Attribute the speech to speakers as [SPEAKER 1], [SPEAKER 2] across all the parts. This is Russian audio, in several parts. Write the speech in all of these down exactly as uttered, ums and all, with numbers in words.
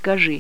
[SPEAKER 1] скажи.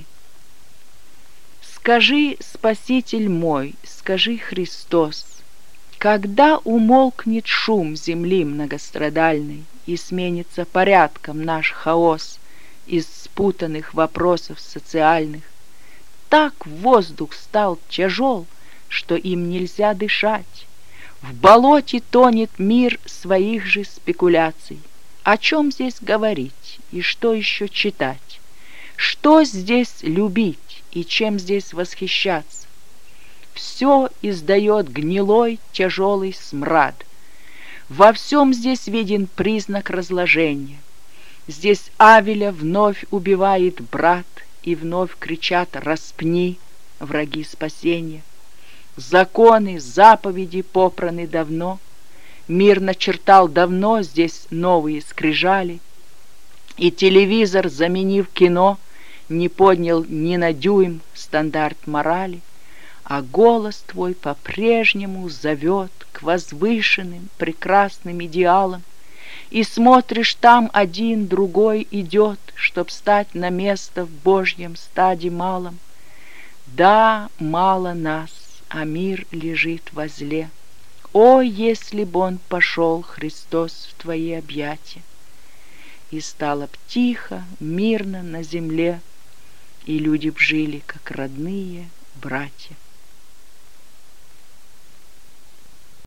[SPEAKER 1] Скажи, Спаситель мой, скажи, Христос, когда умолкнет шум земли многострадальной и сменится порядком наш хаос из спутанных вопросов социальных? Так воздух стал тяжел, что им нельзя дышать. В болоте тонет мир своих же спекуляций. О чем здесь говорить и что еще читать? Что здесь любить и чем здесь восхищаться? Все издает гнилой тяжелый смрад. Во всем здесь виден признак разложения. Здесь Авеля вновь убивает брат, и вновь кричат «распни», враги спасения. Законы, заповеди попраны давно, мир начертал давно здесь новые скрижали, и телевизор, заменив кино, не поднял ни на дюйм стандарт морали, а голос твой по-прежнему зовет к возвышенным прекрасным идеалам, и смотришь, там один другой идет, чтоб стать на место в Божьем стаде малом. Да, мало нас, а мир лежит возле. О, если б он пошел, Христос, в твои объятия! И стало б тихо, мирно на земле, и люди б жили, как родные братья.